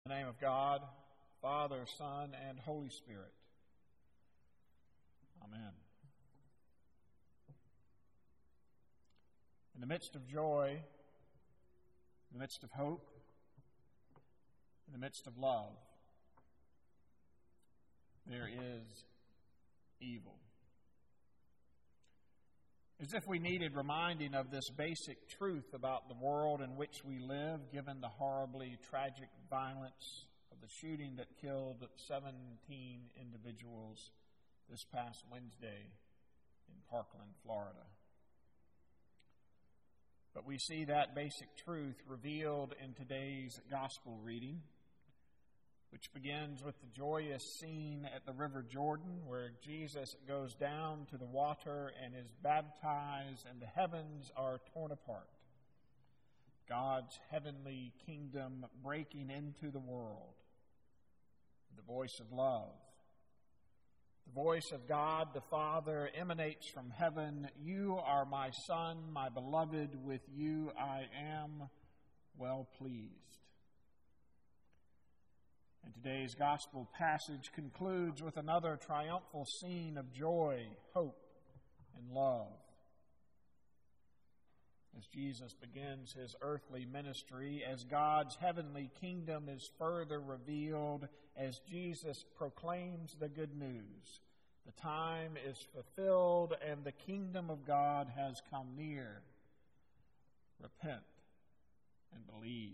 In the name of God, Father, Son, and Holy Spirit. Amen. In the midst of joy, in the midst of hope, in the midst of love, there is evil. As if we needed reminding of this basic truth about the world in which we live, given the horribly tragic violence of the shooting that killed 17 individuals this past Wednesday in Parkland, Florida. But we see that basic truth revealed in today's gospel reading, which begins with the joyous scene at the River Jordan, where Jesus goes down to the water and is baptized, and the heavens are torn apart. God's heavenly kingdom breaking into the world. The voice of love. The voice of God the Father emanates from heaven. You are my Son, my beloved, with you I am well pleased. And today's gospel passage concludes with another triumphal scene of joy, hope, and love. As Jesus begins his earthly ministry, as God's heavenly kingdom is further revealed, as Jesus proclaims the good news, the time is fulfilled and the kingdom of God has come near. Repent and believe.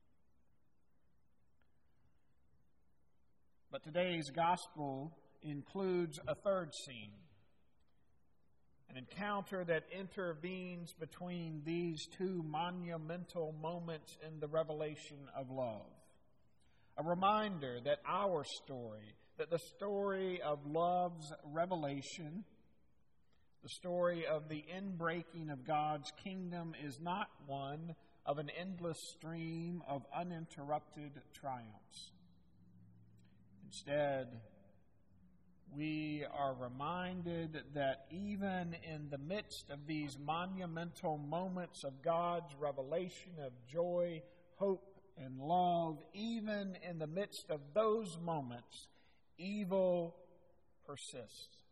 But today's gospel includes a third scene, an encounter that intervenes between these two monumental moments in the revelation of love. A reminder that our story, that the story of love's revelation, the story of the inbreaking of God's kingdom, is not one of an endless stream of uninterrupted triumphs. Instead, we are reminded that even in the midst of these monumental moments of God's revelation of joy, hope, and love, even in the midst of those moments, evil persists.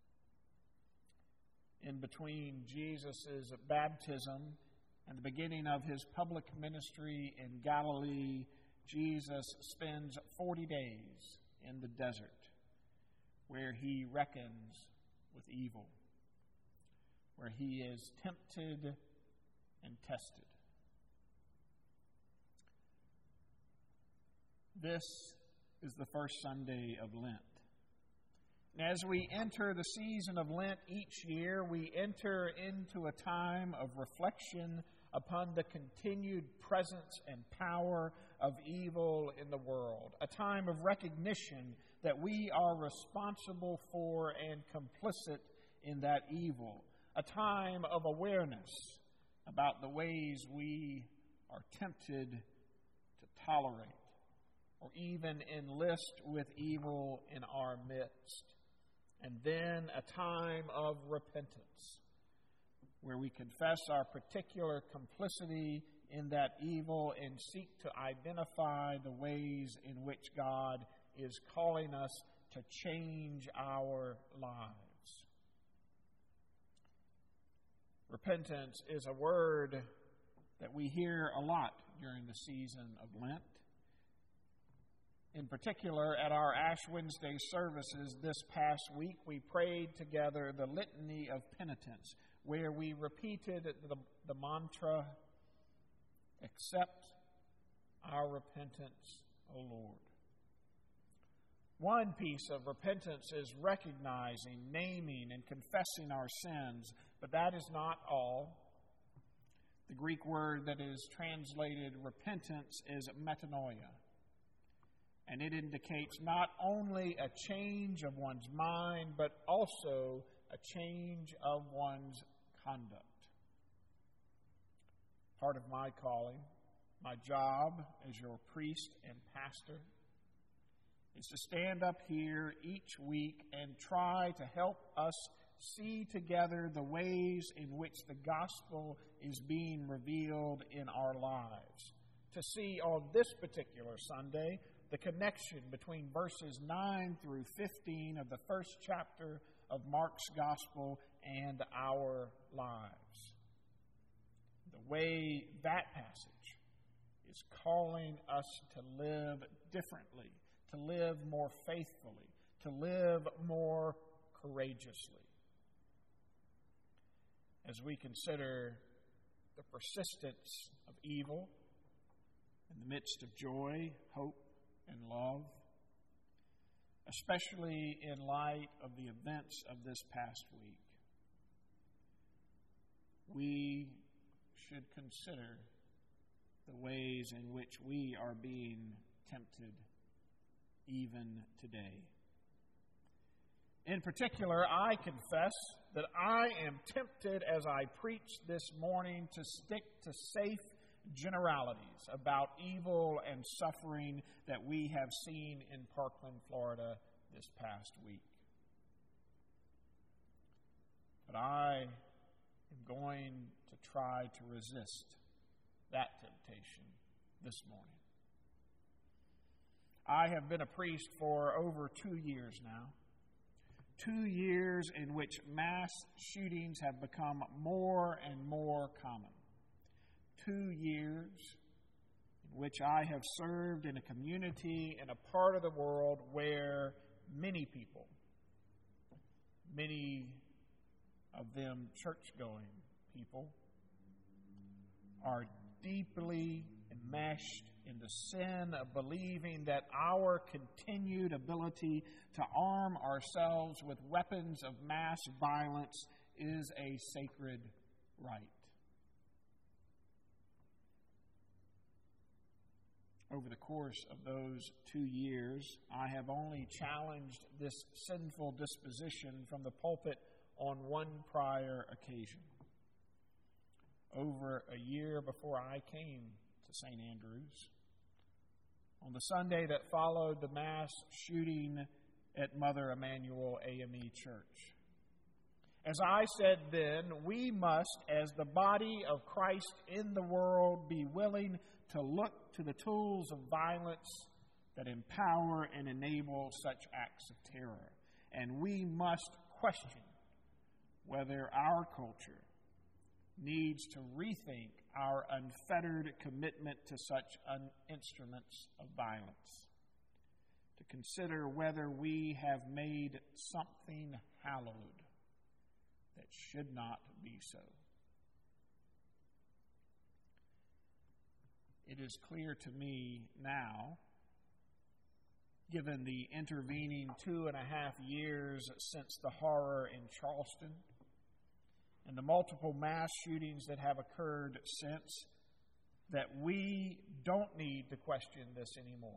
In between Jesus' baptism and the beginning of his public ministry in Galilee, Jesus spends 40 days in the desert, where he reckons with evil, where he is tempted and tested. This is the first Sunday of Lent. And as we enter the season of Lent each year, we enter into a time of reflection upon the continued presence and power of evil in the world, a time of recognition that we are responsible for and complicit in that evil, a time of awareness about the ways we are tempted to tolerate or even enlist with evil in our midst, and then a time of repentance, where we confess our particular complicity in that evil and seek to identify the ways in which God is calling us to change our lives. Repentance is a word that we hear a lot during the season of Lent. In particular, at our Ash Wednesday services this past week, we prayed together the Litany of Penitence, where we repeated the mantra, "Accept our repentance, O Lord." One piece of repentance is recognizing, naming, and confessing our sins, but that is not all. The Greek word that is translated repentance is metanoia. And it indicates not only a change of one's mind, but also a change of one's conduct. Part of my calling, my job as your priest and pastor, is to stand up here each week and try to help us see together the ways in which the gospel is being revealed in our lives, to see on this particular Sunday the connection between verses 9 through 15 of the first chapter of Mark's Gospel and our lives. The way that passage is calling us to live differently, to live more faithfully, to live more courageously. As we consider the persistence of evil in the midst of joy, hope, and love, especially in light of the events of this past week, we should consider the ways in which we are being tempted even today. In particular, I confess that I am tempted as I preach this morning to stick to safe generalities about evil and suffering that we have seen in Parkland, Florida this past week. But I am going to try to resist that temptation this morning. I have been a priest for over 2 years now. 2 years in which mass shootings have become more and more common. 2 years in which I have served in a community in a part of the world where many people, many of them church-going people, are deeply enmeshed in the sin of believing that our continued ability to arm ourselves with weapons of mass violence is a sacred right. Over the course of those 2 years, I have only challenged this sinful disposition from the pulpit on one prior occasion. Over a year before I came to St. Andrews, on the Sunday that followed the mass shooting at Mother Emanuel AME Church. As I said then, we must, as the body of Christ in the world, be willing to look to the tools of violence that empower and enable such acts of terror. And we must question whether our culture needs to rethink our unfettered commitment to such instruments of violence, to consider whether we have made something hallowed that should not be so. It is clear to me now, given the intervening 2.5 years since the horror in Charleston and the multiple mass shootings that have occurred since, that we don't need to question this anymore.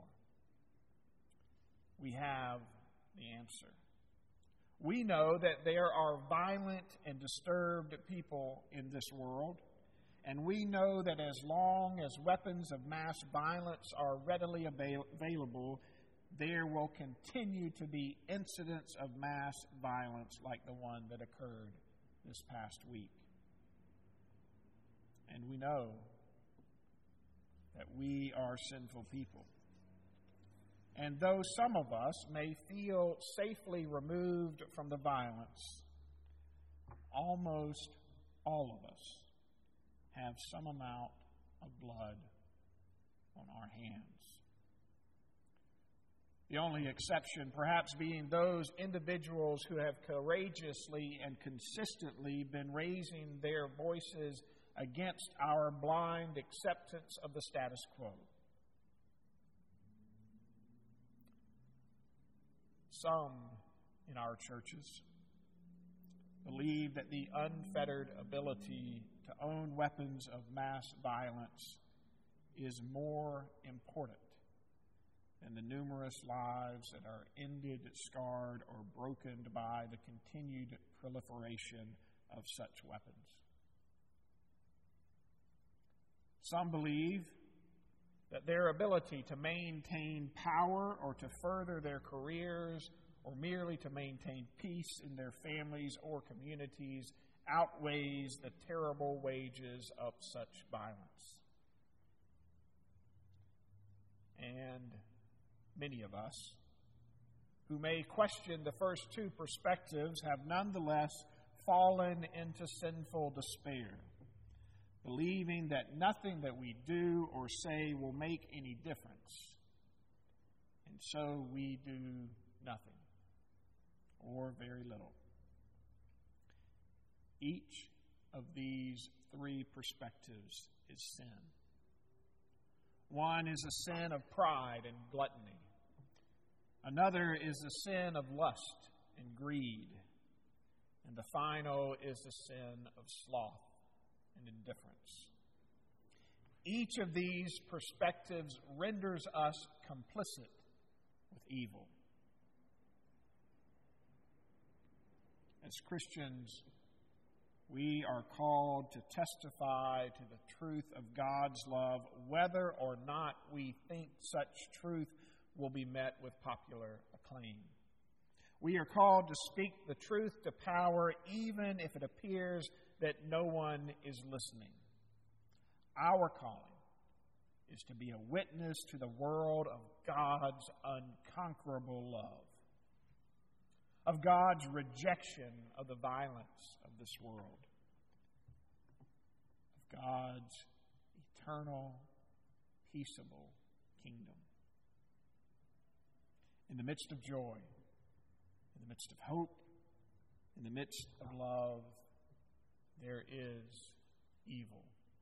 We have the answer. We know that there are violent and disturbed people in this world, and we know that as long as weapons of mass violence are readily available, there will continue to be incidents of mass violence like the one that occurred this past week. And we know that we are sinful people. And though some of us may feel safely removed from the violence, almost all of us have some amount of blood on our hands. The only exception perhaps being those individuals who have courageously and consistently been raising their voices against our blind acceptance of the status quo. Some in our churches believe that the unfettered ability to own weapons of mass violence is more important than the numerous lives that are ended, scarred, or broken by the continued proliferation of such weapons. Some believe that their ability to maintain power or to further their careers or merely to maintain peace in their families or communities outweighs the terrible wages of such violence. and many of us who may question the first two perspectives have nonetheless fallen into sinful despair, believing that nothing that we do or say will make any difference. And so we do nothing, or very little. Each of these three perspectives is sin. One is a sin of pride and gluttony. Another is the sin of lust and greed. And the final is the sin of sloth and indifference. Each of these perspectives renders us complicit with evil. As Christians, we are called to testify to the truth of God's love, whether or not we think such truth will be met with popular acclaim. We are called to speak the truth to power, even if it appears that no one is listening. Our calling is to be a witness to the world of God's unconquerable love, of God's rejection of the violence of this world, of God's eternal, peaceable kingdom. In the midst of joy, in the midst of hope, in the midst of love, there is evil.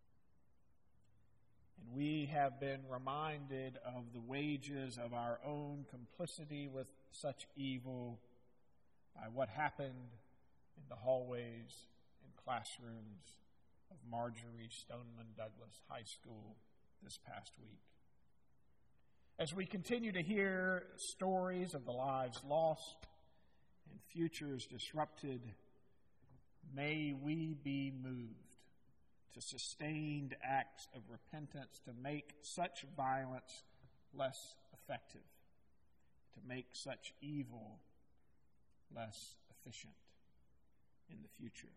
And we have been reminded of the wages of our own complicity with such evil by what happened in the hallways and classrooms of Marjory Stoneman Douglas High School this past week. As we continue to hear stories of the lives lost and futures disrupted, may we be moved to sustained acts of repentance to make such violence less effective, to make such evil less efficient in the future.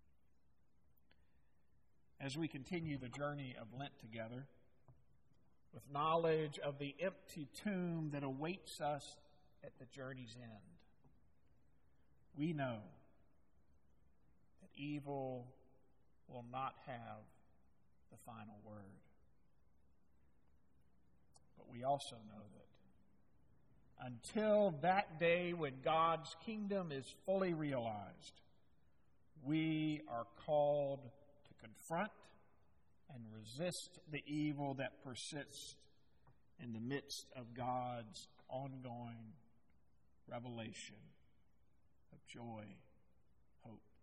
As we continue the journey of Lent together, with knowledge of the empty tomb that awaits us at the journey's end, we know that evil will not have the final word. But we also know that until that day when God's kingdom is fully realized, we are called to confront and resist the evil that persists in the midst of God's ongoing revelation of joy, hope,